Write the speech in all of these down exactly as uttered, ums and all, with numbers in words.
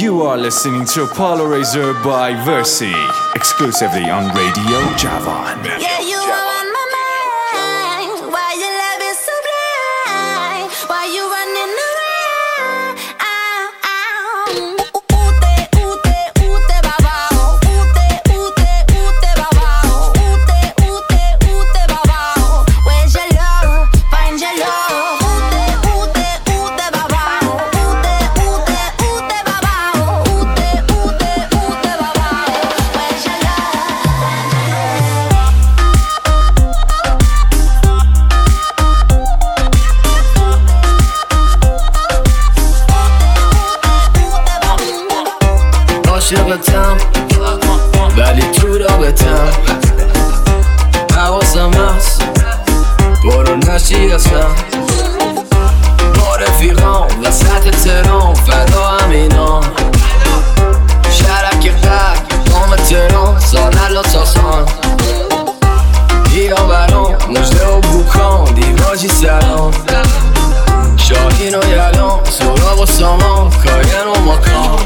You are listening to Polarizer by Versi, exclusively on Radio Javan. Yeah, you are on my mind. Why your love is so blind? Why you running around? Ute, ute, ute, babao. Ute, ute, ute, babao. Ute, ute, ute, babao. Where's your love? Find your love. Ute, ute, ute, babao. Ute, ute, ute, babao. Ute, ute, ute, babao. Where's your عاشقتم ولی تو رابطم حواسم هست برو نشی اصلا با رفیقام وسط ترام فدا همینام شرک قرد قام ترام ساللا ساسان بیا برام مجده و بوکان دیواجی سلام شاهین و یلام سراغ و سامان کاین و مکان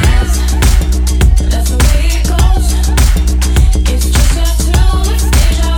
It's just a tool, it's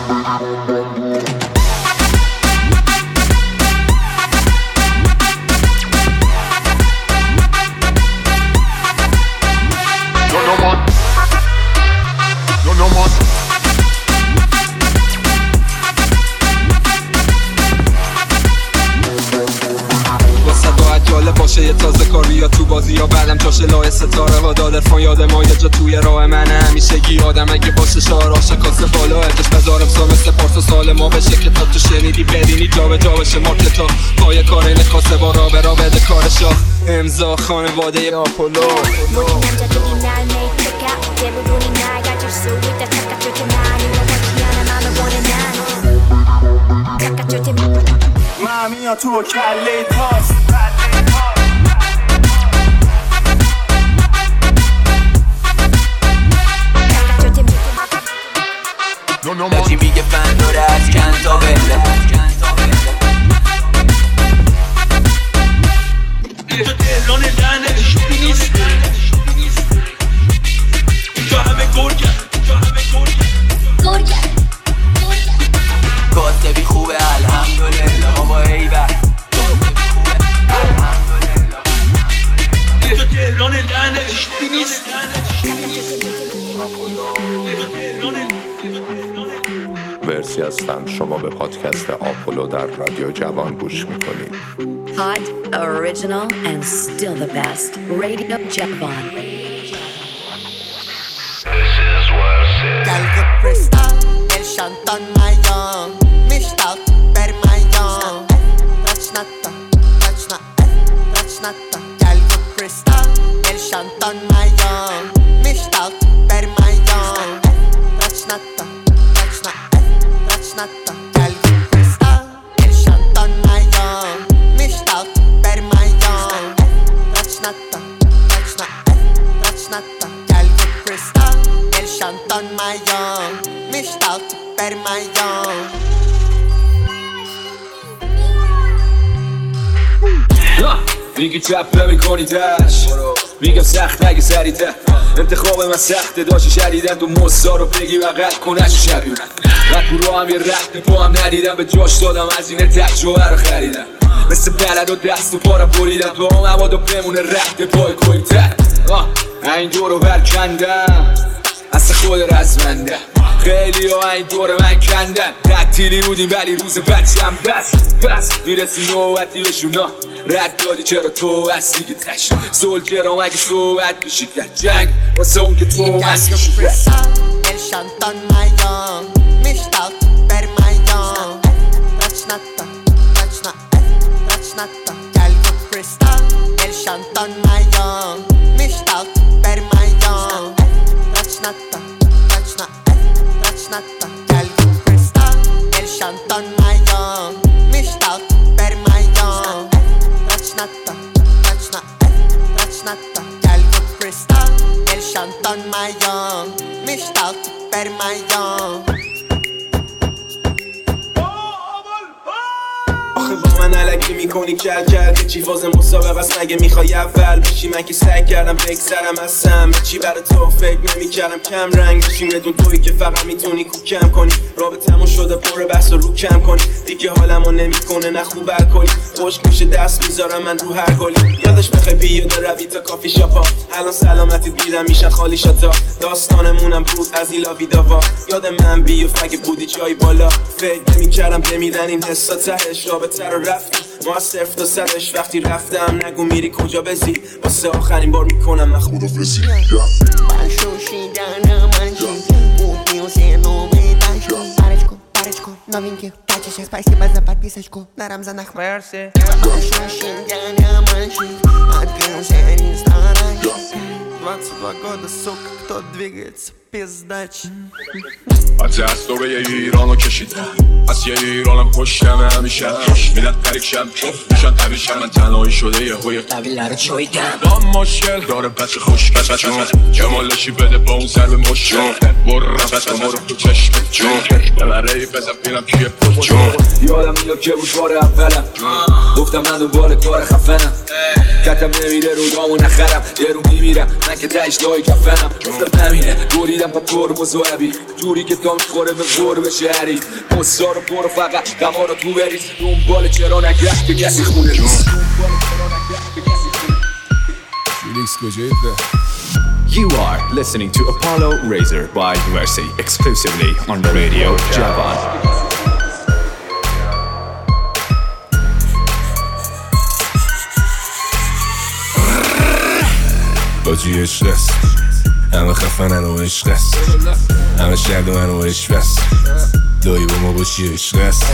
یه تازه کاری یا تو بازی یا بعدم جاشه لای ستاره ها داد ارفان یاد ما یه جا توی راه منه همیشگی آدم اگه باشه شعر عاشقاس بالا ادش بذارم سا مثل پارس و سال ما بشه که تا تو شنیدی بدینی جا به جا بشه مارکت ها پای کار این کاسه با را به را بده کارشا امضا خانواده آپولو مامیا تو کله پاس چی میگه فن داره از کن تا بله تهران لعنتش نیست اینجا همه گرگن اینجا همه گرگن کاسبی خوبه الحمدلله بابا ایبر اینجا تهران لعنتش نیست ورسی هستم. شما به پادکست آپولو در رادیو جوان گوش میکنید. Hot, original and still the best. Radio Javan. Galgo presta el shantan mayon mishtat per mayon rachnata rachna rachnata Galgo presta el shantan mayon mishtat per mayon rachnata rachna rachnata Galgo presta el shantan mayon mishtat per mayon rachnata rachna rachnata Galgo presta el shantan mayon mishtat per mayon میگی چپ میکنی دش میگم سخت نگه سریده انتخاب من سخته داشتی شدیدن تو مصدا رو بگی و قد کنش شبیونه رد رو هم یه رد پا هم ندیدم به جاش دادم از این تجربه رو خریدم مثل بلد و دست و پارم بریدم تو هم هوا بمونه رد پای کویتر این دور رو برکندم اصلا خود رزمنده خیلی ها این دور من کندن تعطیلی بودیم ولی روز بچی هم بس بس میرسی نوبتی بهشونا رد دادی چرا تو هستی که تشت سولجرام اگه صحبت بشید در جنگ واسه اون که تو هستی el shantan mayon mishtat per mayon rachnata rachna rachnata Galgo presta el shantan mayon mishtat per mayon rachnata rachna rachnata Galgo presta el shantan mayon mishtat per mayon rachnata rachna rachnata Galgo presta el shantan mayon mishtat per mayon آخه با من علکی میکنی کل کل چی فاز مسابقه است مگه میخوای اول بشی من که سعی کردم بگذرم از سم چی برای تو فکر نمیکردم کم رنگ بشی بدون توی که فقط میتونی کوکم کنی رابطمون شده پر بحث و رو کم کنی دیگه حالمو نمیکنه نه خوب الکلی خشک میشه دست میذارم من رو هر گلی یادش بخوای بیاد روی تا کافی شاپا الان سلامتی دیدم میشن خالی شاتا داستانمونم بود از ایلا ویداوا یاد من بی و فگه بودی جای بالا فکر نمیکردم بمیدن این حسا تهش رابطه رو رفتم ما از صرف تا صدش وقتی رفتم نگو میری کجا بزی واسه آخرین بار میکنم من خودو بزی Новеньких тачечек, спасибо за подписочку на Рамзанах Верси Открылся ресторан двадцать два года, сука, кто двигается, пиздач از دستوره ایرانو کشیدم از یه ایرانم پشتم همیشه میدن تریکشم میشن همیشه من تنهایی شده یه هوی قبیله رو چویدم دام مشکل داره بچه خوش بچه چون جمالشی بده با اون سر به مشکل برم بچه ما رو تو چشم جون ببره ای بزن بینم کیه پشت جون یادم میاد که بود بار اولم گفتم من دوباره کار خفنم کتم نمیره رو دامو نخرم یه رو میمیرم من که تشت دایی کفنم گفتم نمیره دوری میدم با ترمز و عبی جوری که تا میخوره به قرب شهری مصار برو فقط غما رو تو بریز دنبال چرا نگرد که کسی خونه ریز You are listening to Apollo Razor by Versi exclusively on Radio Javan. باجی عشق است همه خفنن و عشق است همه شردومن و عشق است دایی با ما باشی عشق است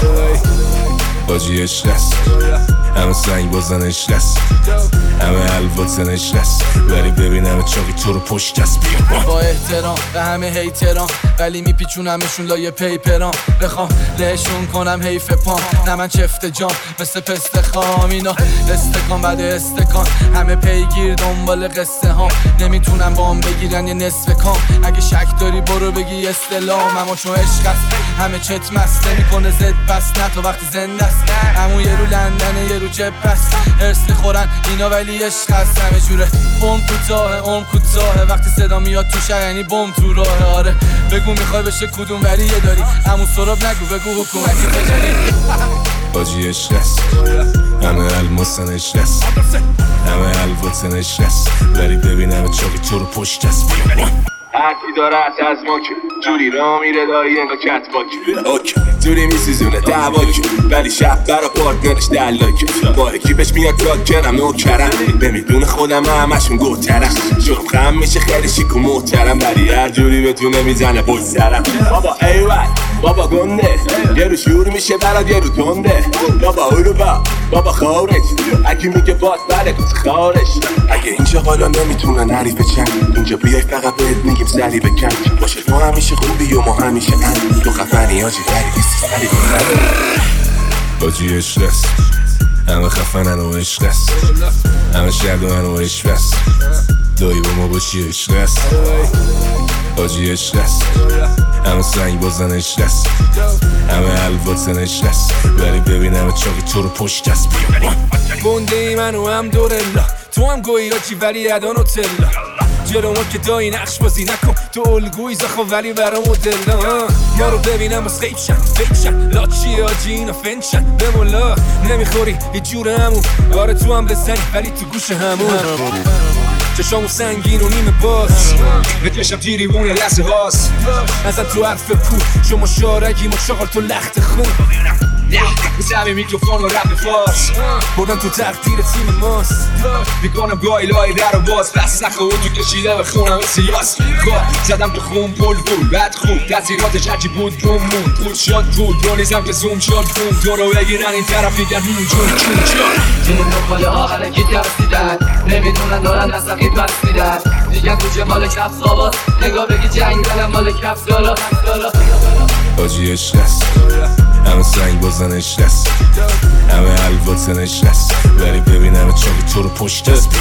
باجی عشق است همه سنگ بازن عشق است همه الواتن عشق است ولی ببین همه چاقی تو رو پشت است بیا با احترام به همه هیتران ولی میپیچونمشون لایه پیپران بخوام لهشون کنم حیف پام نه من چفت جام مثل پست خام اینا استکان بعد استکان همه پیگیر دنبال قصه هام نمیتونم بام بگیرن یه نصف کام اگه شک داری برو بگی استلام اما چون عشق است همه چت مست نمیکنه زد پس نه تا وقتی زنده است همون یه رو لندنه یه رو جب است ارس میخورن اینا ولی عشق هست همه جوره عمر کوتاه عمر کوتاه وقتی صدا میاد تو یعنی بم تو راه آره بگو میخوای بشه کدوم ولیه داری همون سراب نگو بگو حکومتی بجاری باجی عشق است همه الماسن عشق است همه الواتن عشق است ولی ببین همه چاقی تو رو پشت است بیا حرفی داره از ما که جوری را میره دایی انگا کت باکی اوکی جوری میسیزونه دعواکی ولی شب برا پارتنرش دلاکی با اکیبش میاد راکرم نوکرم نمیدونه خودم همشون گوترم شروع خم میشه خیلی شیک و محترم ولی هر جوری بتونه میزنه بوی سرم بابا ایوال بابا گنده یه رو شور میشه برات یه رو تنده بابا اروبا بابا خارج اگه میگه باد بله کس خارش اگه اینجا قالا نمیتونن حریف چند اینجا بیای فقط بهت میگیم سری بکن باشه تو همیشه خوبی و ما همیشه هم تو خفنی آجی دری بیسی سری بکن باجی عشق است همه خفنن و عشق است همه شردومن و عشق است دایی با ما باشی عشق است باجی عشق است همه سنگ بازن عشق است همه الواتن عشق است ولی ببین همه چاقی تو رو پشت است بیا گنده ای منو هم دورلا تو هم گویی ها چی ولی ادان و تلا جلو ما که دایی نقش بازی نکن تو الگوی زخم ولی برا مدل ما رو ببینم بس غیب شن فیک شن لاچی آجی اینا فنشن به مولا نمیخوری یه جور همون آره تو هم بزنی ولی تو گوش همون چشامو سنگین و نیمه باز بکشم تیری بونه لحظه هاست ازم تو حرف پول شما شارگی ما چاقال تو لخت خون میزمی میکروفون و رپ فاس بردن تو تقدیر تیم ماست میکنم گاهی لای در و باز پس نخواه و تو کشیده به خونم سیاس خواه زدم تو خون پول پول بد خوب تاثیراتش هرچی بود روم مون پول شد پول رو نیزم که زوم شد بوم تو رو بگیرن این طرف میگن هون جون چون چون این نقاله ها حلکی ترسیدن نمیدونن دارن از رقیب بس میدن دیگه گوچه مال کفز خواباست نگاه بگی جنگ دلم مال کفز دالا باجی عشق است همه سنگ بازن عشق است همه الواتن عشق است ولی ببین همه چاقی تو رو پشت است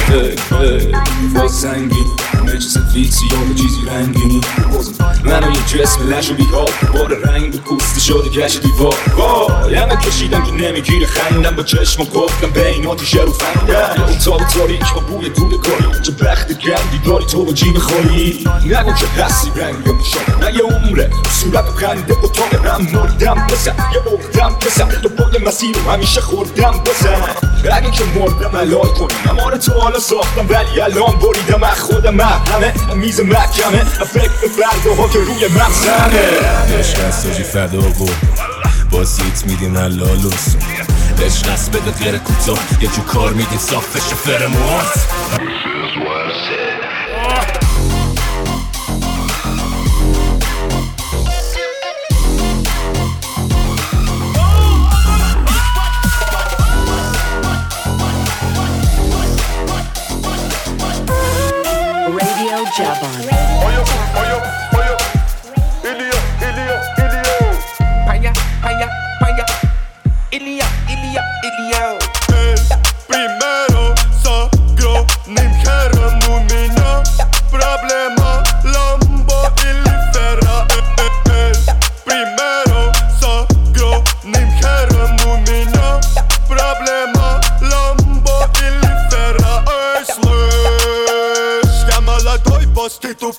با سنگین همه چیز فیکسی یا به چیزی رنگینی منو یه جسم لش و بیار بار رنگ به کوستی شده گشت دیوار وای همه کشیدم که نمیگیره خندم با چشم و گفتم بین آتیشه رو فندم اتاق تاریک با بوی دوله کاری چه بخت گندی داری تو با جیب خالی نگو که هستی رنگم نشانه نه یه عمره صورت و خنده اتاق هم مردم بزن یه بردم بزن تو برد مسیر رو همیشه خوردم بزن اگه که مردم علای کنی اما تو حالا ساختم ولی الان بریدم از خودم همه میز محکمه فکر به فردا ها که روی مغزمه عشق است آجی فدا گو بازیت میدیم حلالوس عشق است بده غیر کوتاه یه جو کار میدیم صافش فرموات Javan. Oyo, oyo, oyo. Ilya, Ilya, Ilya. Paya, paya, paya. Ilya, Ilya, Ilya. El primero sagro nim kharam mumina. Problema lambo ilfera. El primero sagro nim kharam mumina. Problema lambo ilfera. Eslesh. Yamala toy basti tu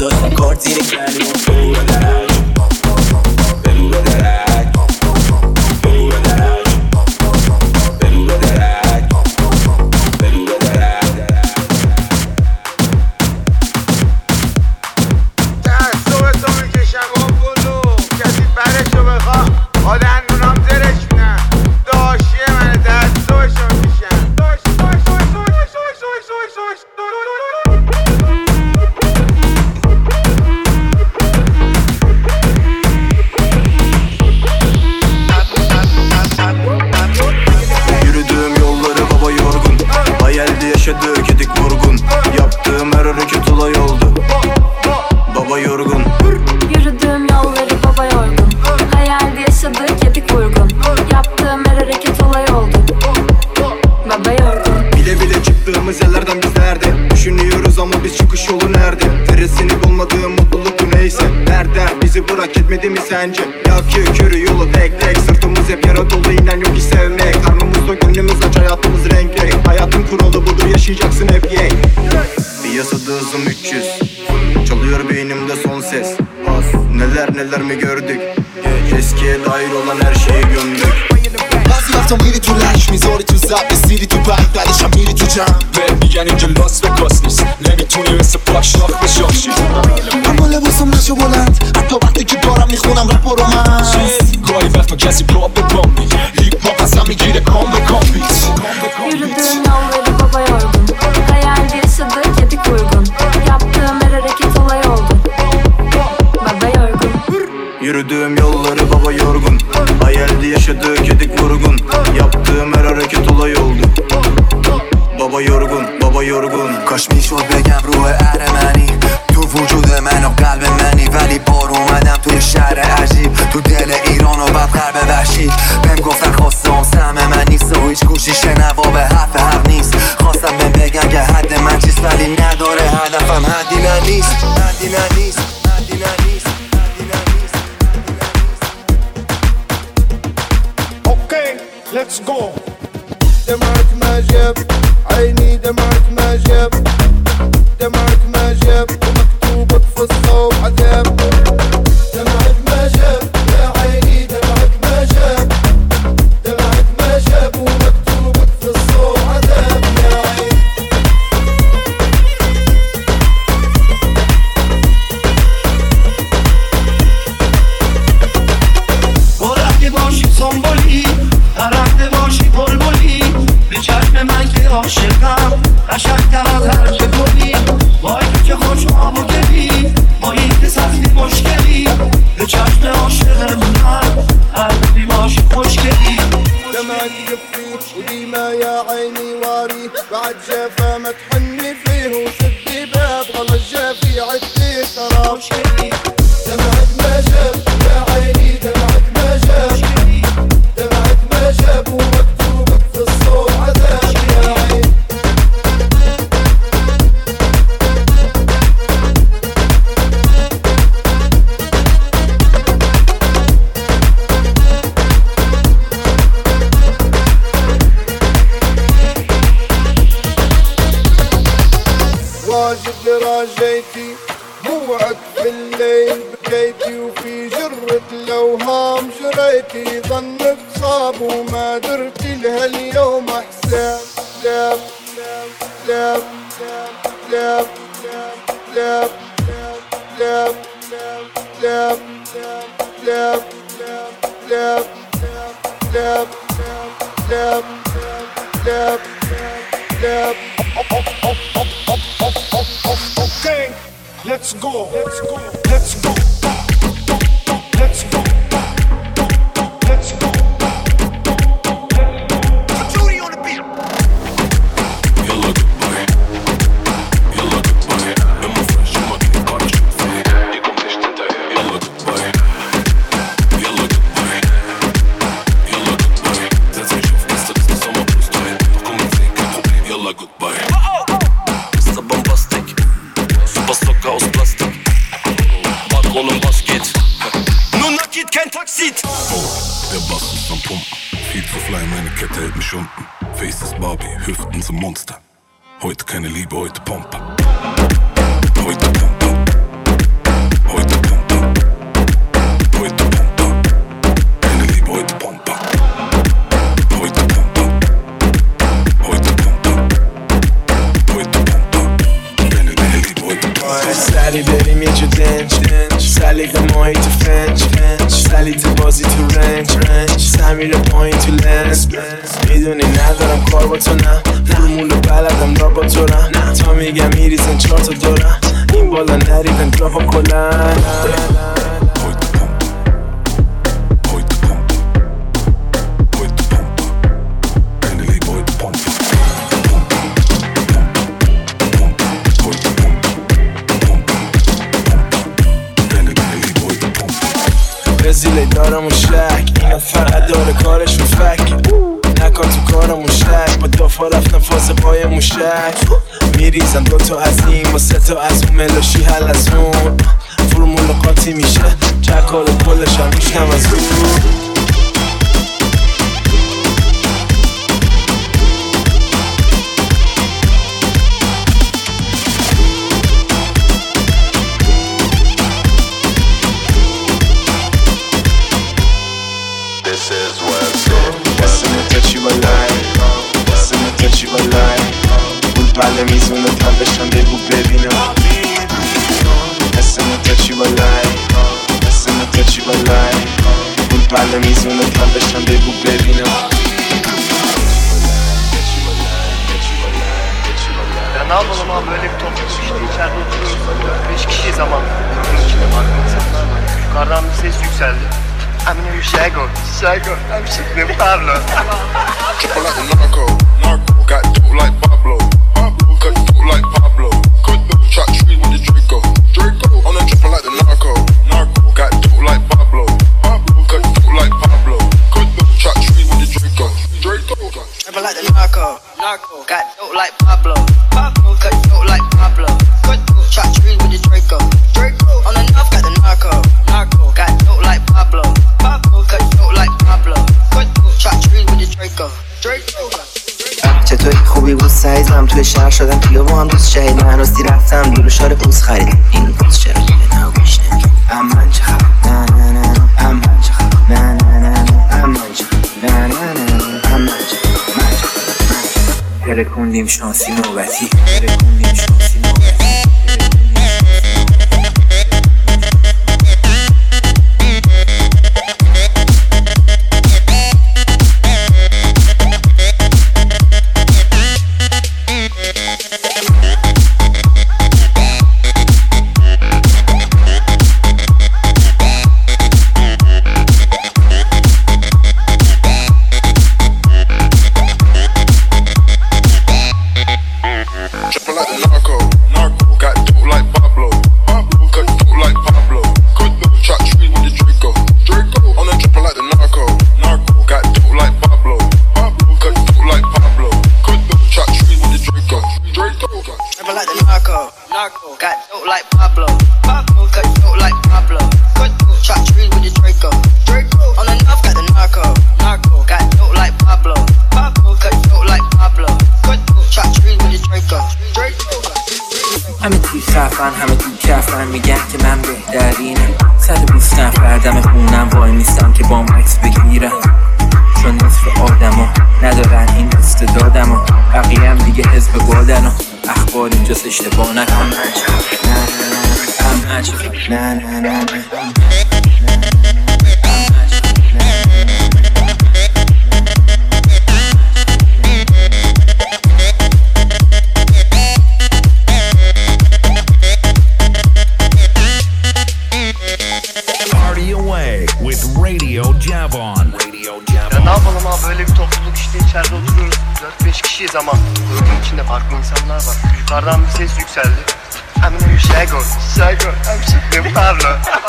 گذاشتم کارت زیر کردیم بگو به درک بگو به درک بگو به درک بگو به درک بگو به درک تعصب تو میکشم و بلو کسی برشو بخوا آدن دونام زرش نه داشیه من تعصبشو میکشم داش داش داش داش داش داش داش Yürüdüğüm yolları baba yorgun Hayalde yaşadığı kedik vurgun Yaptığım her hareket olay oldu Baba yorgun Yürüdüğüm yolları baba yorgun Hayalde yaşadığı kedik vurgun Yaptığım her hareket olay oldu Baba yorgun Bile bile çıktığımız yerlerden biz nerede Düşünüyoruz ama biz çıkış yolu nerede Feresini bulmadığım mutluluk bu neyse Nerede bizi bırak etmedi mi sence Yakıyor körü yolu tek tek Sırtımız hep yara dolu inen yok ki sevmek Karnımızda gönlümüz aç hayatımız renk renk Hayatın kuralı budur yaşayacaksın hep ye Piyasada hızım üç yüz Çalıyor beynimde son ses Neler neler mi gördük Eskiye dair olan her şeyi gömdük بعضی وقتا میری تو لش میذاری تو زب بسیری تو بند بعدش هم میری تو جمع بهم میگن اینجا لاس وگاس نیست نمیتونی مثل پاک شاخ به شاخ شی اما لباسم نشو بلند حتی وقتی که دارم میخونم رپ و رومنس گاهی وقتا کسی پا به پام میگه هیپ هاپ ازم میگیره کام به کام بیت Yürüdüğüm yolları baba yorgun Hayalde yaşadığı kedik vurgun Yaptığım her hareket olay oldu Baba yorgun Yürüdüğüm yolları baba yorgun Hayalde yaşadığı kedik vurgun Yaptığım her hareket olay oldu Baba yorgun, baba yorgun کاش میشد بگم روح ارمنی تو وجود من و قلب منی ولی بار اومدم توی شهر عجیب تو دل ایران و بعد غرب وحشی بهم گفتن خواستم سهم من نیست و هیچ گوشی شنوا به حرف حق نیست خواستم بهم بگن که حد من چیست ولی نداره هدفم حدی من نیست حدی من نیست حدی من نیست اوكي ليتس جو دمعك ما جاب عيني دمعك ما جاب دمعك ما جاب ومكتوب في الصوب عذاب دمعك ما جاب يا عيني دمعك ما جاب دمعك ما جاب ومكتوب في الصوب عذاب يا عيني برقه باشی سنبولی درخته باشی بلبلی به چشم من که عاشقم قشنگ‌تر از هر چه گلی وای تو که خوش آب و گلی با این که سختی مشکلی به چشم عاشق من قلبی باشی خوشگلی دمعك يفيك وديما يا عيني واري بعد جافا ما تحني فيه وسدي باب غلط جافي عدي ترى مشكلي دمعك ما جاب يا عيني دمعك ما جاب دمعك ما جاب ومكتوبك في الصوت عذاب يا عيني واجد راجيتي موعد في الليل بكيتي وفي جرة الأوهام جريتي ظنك صاب وما درتي لها اليوم حساب لاب لاب لاب لاب لاب لاب لاب لاب لاب لاب لاب لاب Okay, let's go. Let's go. Let's go. Let's go. Let's go. Judy on the beat. You look boy. You look boy. I'm a fresh monkey. Got you free. You come dish tinta. You look boy. You look boy. You look boy. That's me شوف قصة قصة سما بروستايل. كم فيك problem. You look boy. قصة bombastic. Super stocker aus Plastik. Patronen was geht. Nur nakit kein Taxit. Oh, der Bass ist am Pumpen. Viel zu fly, meine Kette hält mich unten. Face ist Barbie, Hüften zum Monster. Heute keine Liebe, heute Pompe. Heute Pompe. دنج سلیقه ماهی تو فنج سلیت بازی تو رنج سمیر پایین تو لنز میدونی ندارم کار با تو نه فرمولو بلدم دار با تو نه تا میگم میریزن چهار تا دورم این بالا نریدن گرافا کلن رزیله دارم و شک اینا فقط داره کارشون فک نکن تو کارم و شک با دافا رفتم فاز پای موشک میریزم دوتا از این با سه تا از اون ملاشی حل از اون فرمول قاطی میشه چکار و پلش هم میشنم از اون بله میزونه تا بشم بگو ببینم اسم تا چی بالای اسم تا چی بالای اون بله میزونه تا بشم بگو ببینم Ya ne yapalım abi böyle bir topluluk işte içeride oturuyoruz beş kişiyiz ama bunun içinde farklı insanlar var. Yukarıdan bir ses yükseldi. Eminem bir şey go, şey go, I'm shitting Pablo. Triple like the narco, narco, got dope like Pablo. Cut dope like Pablo. Cut dope, shot tree with the Draco. Draco on the triple like the narco. Narco, got dope like Pablo. Cut dope like Pablo. Cut dope, shot tree with the Draco. Draco. Triple like the narco. Narco, got dope like Pablo. Pablo, cut dope like Pablo. Cut dope, shot tree with the Draco. Draco on the north got the narco. Narco, got dope like Pablo. Pablo, cut dope like Pablo. Cut dope, shot tree with the Draco. Draco. چطوری خوبی بود سایزم توی شهر شدم کیلو با هم دوست شهید من راستی رفتم دور شار پوز خریدم این پوز چرا دیگه نگوش نمی اما چه خب نه نه نه اما چه خب نه نه نه اما چه نه نه نه اما چه پرکوندیم شانسی نوبتی پرکوندیم شانسی نوبتی همه توی خفن همه توی کفن میگن که من بهترینم صد بیست نفر دم خونم وای میستم که بام عکس بگیرم چون نصف آدم ها ندارن این استعدادم ها بقیه هم دیگه حزب بادن ها اخبار اینجاست اشتباه نکن نه نه نه نه نه Ya ne yapalım abi böyle bir topluluk işte içeride oturuyoruz dört beş kişiyiz ama grubun içinde farklı insanlar var. Yukarıdan bir ses yükseldi. Eminem bir şey go, şey go, I'm shitting Pablo.